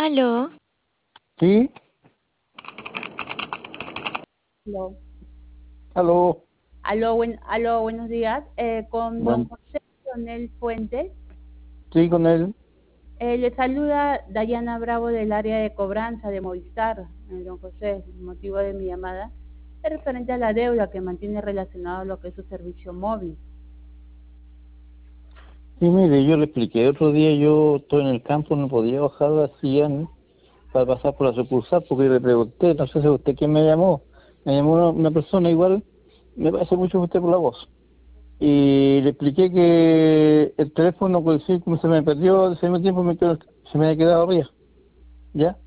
Aló, Sí, Aló, aló, aló, buenos días. Con don bueno, José Leonel Fuentes. sí, con él. Le saluda Dayana Bravo del área de cobranza de Movistar. Don José, el motivo de mi llamada es referente a la deuda que mantiene relacionado a lo que es su servicio móvil. Sí, mire, yo le expliqué otro día, yo estoy en el campo, no podía bajar la silla, ¿no?, para pasar por la sucursal, porque le pregunté, no sé si usted quién me llamó una persona igual, me parece mucho usted por la voz. Y le expliqué que el teléfono, pues sí, como se me perdió, hace un tiempo se me había quedado arriba, ¿ya?